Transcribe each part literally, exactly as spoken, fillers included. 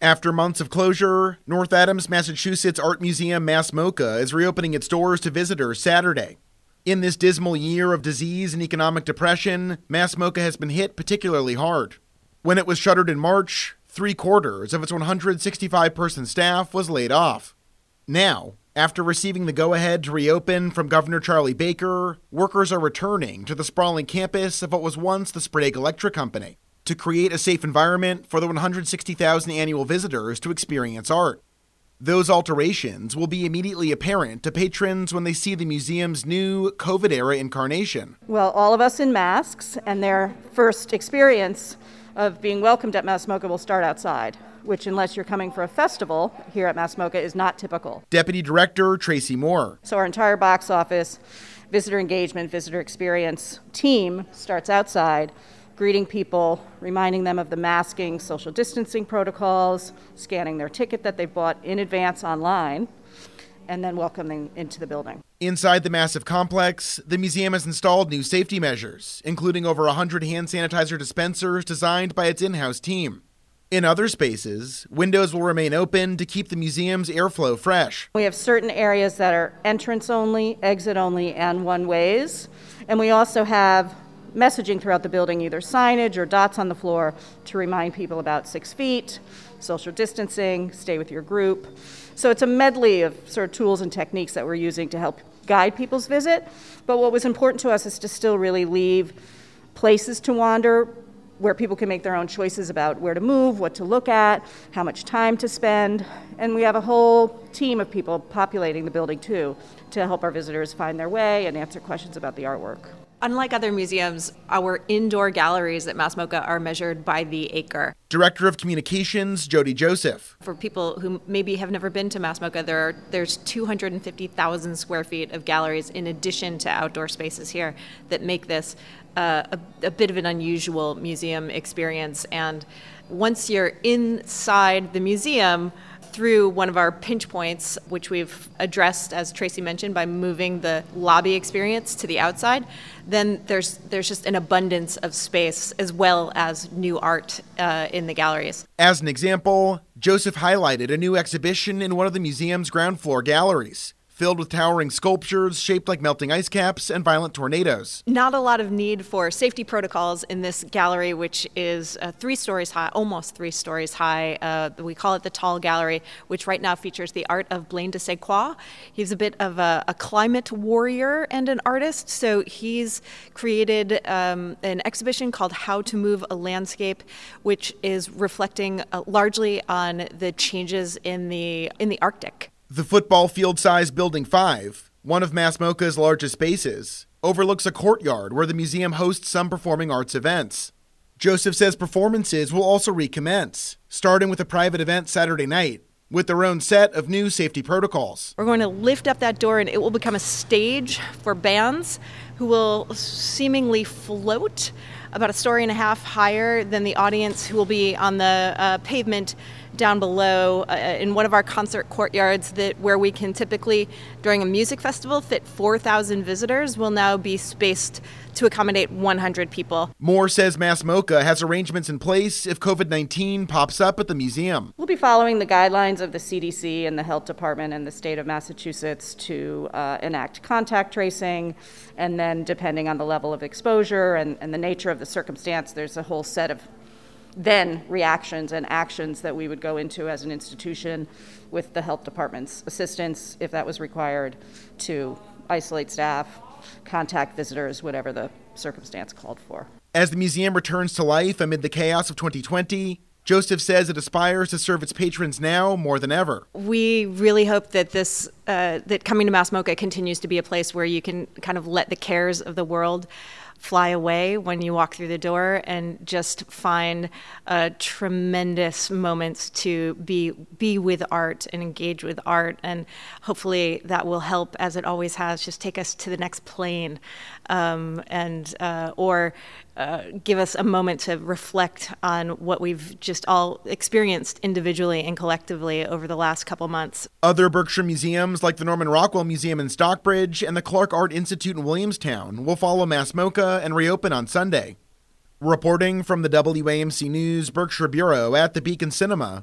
After months of closure, North Adams, Massachusetts Art Museum Mass MoCA is reopening its doors to visitors Saturday. In this dismal year of disease and economic depression, Mass MoCA has been hit particularly hard. When it was shuttered in March, three-quarters of its one hundred sixty-five person staff was laid off. Now, after receiving the go-ahead to reopen from Governor Charlie Baker, workers are returning to the sprawling campus of what was once the Sprague Electric Company to create a safe environment for the one hundred sixty thousand annual visitors to experience art. Those alterations will be immediately apparent to patrons when they see the museum's new COVID-era incarnation. Well, all of us in masks, and their first experience of being welcomed at Mass MoCA will start outside, which, unless you're coming for a festival here at Mass MoCA, is not typical. Deputy Director Tracy Moore. So our entire box office, visitor engagement, visitor experience team starts outside, greeting people, reminding them of the masking, social distancing protocols, scanning their ticket that they bought in advance online, and then welcoming into the building. Inside the massive complex, the museum has installed new safety measures, including over one hundred hand sanitizer dispensers designed by its in-house team. In other spaces, windows will remain open to keep the museum's airflow fresh. We have certain areas that are entrance only, exit only, and one-ways, and we also have messaging throughout the building, either signage or dots on the floor to remind people about six feet, social distancing, stay with your group. So it's a medley of sort of tools and techniques that we're using to help guide people's visit. But what was important to us is to still really leave places to wander where people can make their own choices about where to move, what to look at, how much time to spend. And we have a whole team of people populating the building too to help our visitors find their way and answer questions about the artwork. Unlike other museums, our indoor galleries at Mass MoCA are measured by the acre. Director of Communications, Jody Joseph. For people who maybe have never been to Mass MoCA, there are, there's two hundred fifty thousand square feet of galleries in addition to outdoor spaces here that make this uh, a, a bit of an unusual museum experience. And once you're inside the museum, through one of our pinch points, which we've addressed, as Tracy mentioned, by moving the lobby experience to the outside, then there's there's just an abundance of space as well as new art uh, in the galleries. As an example, Joseph highlighted a new exhibition in one of the museum's ground floor galleries, filled with towering sculptures shaped like melting ice caps and violent tornadoes. Not a lot of need for safety protocols in this gallery, which is uh, three stories high, almost three stories high. Uh, we call it the Tall Gallery, which right now features the art of Blaine de Séquois. He's a bit of a, a climate warrior and an artist, so he's created um, an exhibition called How to Move a Landscape, which is reflecting uh, largely on the changes in the in the Arctic. The football field-sized Building five, one of Mass MoCA's largest spaces, overlooks a courtyard where the museum hosts some performing arts events. Joseph says performances will also recommence, starting with a private event Saturday night, with their own set of new safety protocols. We're going to lift up that door and it will become a stage for bands who will seemingly float about a story and a half higher than the audience, who will be on the uh, pavement down below uh, in one of our concert courtyards that where we can typically, during a music festival, fit four thousand visitors, will now be spaced to accommodate one hundred people. Moore says Mass MoCA has arrangements in place if covid nineteen pops up at the museum. We'll be following the guidelines of the C D C and the Health Department and the state of Massachusetts to uh, enact contact tracing, and then depending on the level of exposure and, and the nature of the circumstance, there's a whole set of then reactions and actions that we would go into as an institution with the health department's assistance, if that was required, to isolate staff, contact visitors, whatever the circumstance called for. As the museum returns to life amid the chaos of twenty twenty, Joseph says it aspires to serve its patrons now more than ever. We really hope that this, uh, that coming to Mass MoCA continues to be a place where you can kind of let the cares of the world fly away when you walk through the door and just find uh, tremendous moments to be be with art and engage with art. And hopefully that will help, as it always has, just take us to the next plane um, and uh, or uh, give us a moment to reflect on what we've just all experienced individually and collectively over the last couple months. Other Berkshire museums, like the Norman Rockwell Museum in Stockbridge and the Clark Art Institute in Williamstown, will follow Mass MoCA and reopen on Sunday. Reporting from the W A M C News Berkshire Bureau at the Beacon Cinema,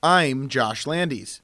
I'm Josh Landis.